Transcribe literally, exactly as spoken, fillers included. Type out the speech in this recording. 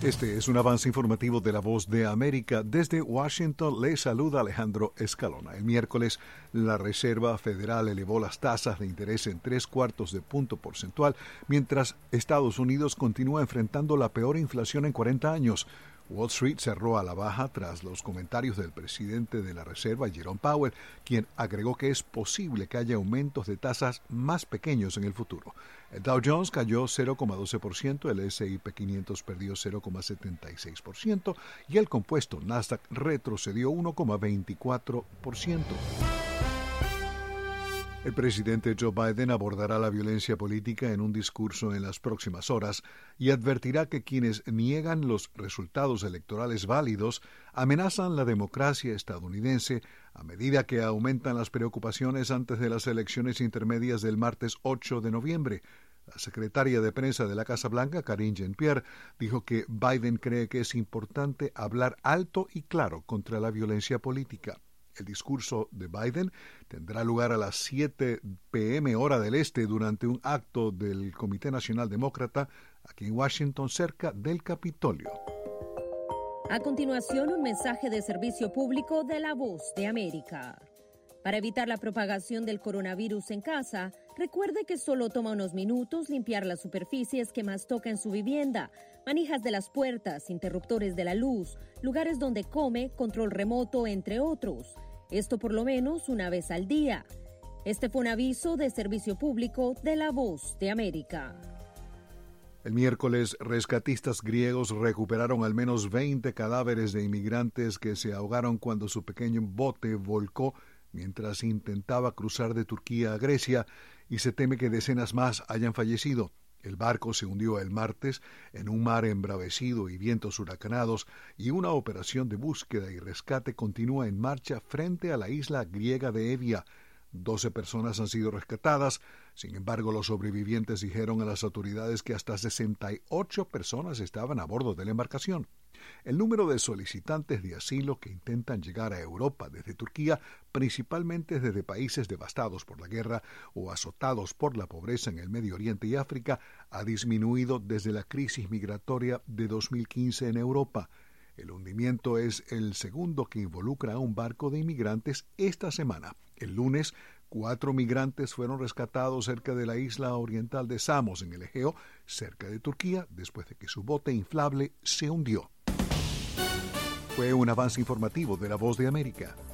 Este es un avance informativo de La Voz de América. Desde Washington le saluda Alejandro Escalona. El miércoles, la Reserva Federal elevó las tasas de interés en tres cuartos de punto porcentual, mientras Estados Unidos continúa enfrentando la peor inflación en cuarenta años. Wall Street cerró a la baja tras los comentarios del presidente de la Reserva, Jerome Powell, quien agregó que es posible que haya aumentos de tasas más pequeños en el futuro. El Dow Jones cayó cero coma doce por ciento, el ese y pe quinientos perdió cero coma setenta y seis por ciento y el compuesto Nasdaq retrocedió uno coma veinticuatro por ciento. El presidente Joe Biden abordará la violencia política en un discurso en las próximas horas y advertirá que quienes niegan los resultados electorales válidos amenazan la democracia estadounidense a medida que aumentan las preocupaciones antes de las elecciones intermedias del martes ocho de noviembre. La secretaria de prensa de la Casa Blanca, Karine Jean-Pierre, dijo que Biden cree que es importante hablar alto y claro contra la violencia política. El discurso de Biden tendrá lugar a las siete pe eme hora del este durante un acto del Comité Nacional Demócrata aquí en Washington, cerca del Capitolio. A continuación, un mensaje de servicio público de La Voz de América. Para evitar la propagación del coronavirus en casa, recuerde que solo toma unos minutos limpiar las superficies que más toca en su vivienda, manijas de las puertas, interruptores de la luz, lugares donde come, control remoto, entre otros. Esto por lo menos una vez al día. Este fue un aviso de servicio público de La Voz de América. El miércoles, rescatistas griegos recuperaron al menos veinte cadáveres de inmigrantes que se ahogaron cuando su pequeño bote volcó mientras intentaba cruzar de Turquía a Grecia, y se teme que decenas más hayan fallecido. El barco se hundió el martes en un mar embravecido y vientos huracanados, y una operación de búsqueda y rescate continúa en marcha frente a la isla griega de Evia. Doce personas han sido rescatadas. Sin embargo, los sobrevivientes dijeron a las autoridades que hasta sesenta y ocho personas estaban a bordo de la embarcación. El número de solicitantes de asilo que intentan llegar a Europa desde Turquía, principalmente desde países devastados por la guerra o azotados por la pobreza en el Medio Oriente y África, ha disminuido desde la crisis migratoria de dos mil quince en Europa. El hundimiento es el segundo que involucra a un barco de inmigrantes esta semana. El lunes, cuatro migrantes fueron rescatados cerca de la isla oriental de Samos, en el Egeo, cerca de Turquía, después de que su bote inflable se hundió. Fue un avance informativo de La Voz de América.